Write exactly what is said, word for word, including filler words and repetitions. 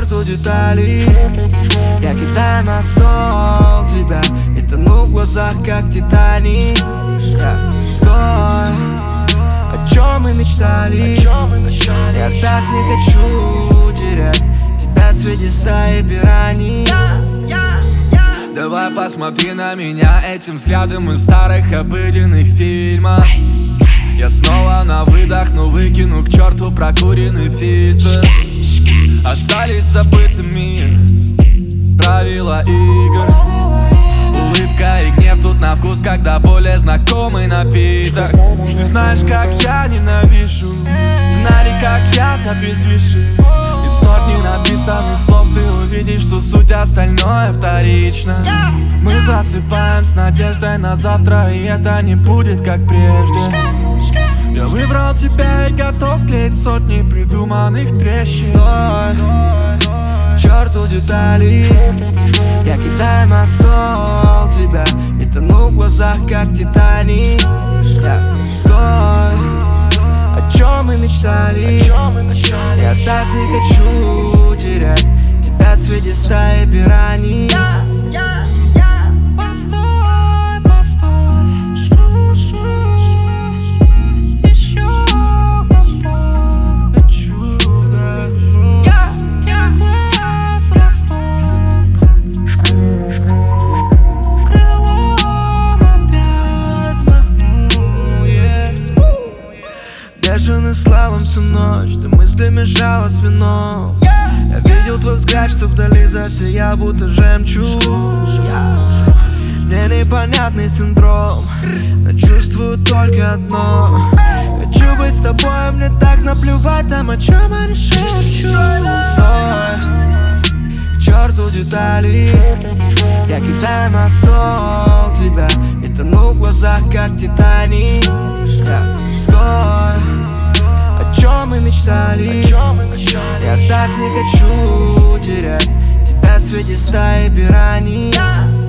черту детали. Я кидаю на стол тебя и тону в глазах, как Титаник. Стой, о чем мы мечтали? Я так не хочу терять тебя среди стаи пираний. Давай посмотри на меня этим взглядом из старых обыденных фильмов. Я снова на выдох, но выкину к черту прокуренный фильтр. Остались забытыми правила игр. Улыбка и гнев тут на вкус, когда более знакомый напиток. Ты знаешь, как я ненавижу сценарий, как яд обездвижи. Из сотни написанных слов ты увидишь, что суть остальное вторично. Мы засыпаем с надеждой на завтра, и это не будет как прежде. Я выбрал тебя и готов склеить сотни придуманных трещин. Стой, к черту детали. Я кидаю на стол тебя и тону в глазах, как Титаник. Стой, о чем мы мечтали? Я так не хочу терять тебя среди стаи пираний. Постой, постой, еще глоток, хочу вдохнуть тепло с востока. Крылом опять махну, yeah. Бешеный слалом всю ночь, ты мыслями жала с вином. Я видел твой взгляд, что вдали засиял, будто жемчуг. Мне непонятный синдром, но чувствую только одно: хочу быть с тобой, мне так наплевать там, о чем они шепчут. Стой, к черту детали. Я кидаю на стол тебя и тону в глазах, как Титаник. Стой, о чем мы мечтали? Я так не хочу терять тебя среди стаи пираний.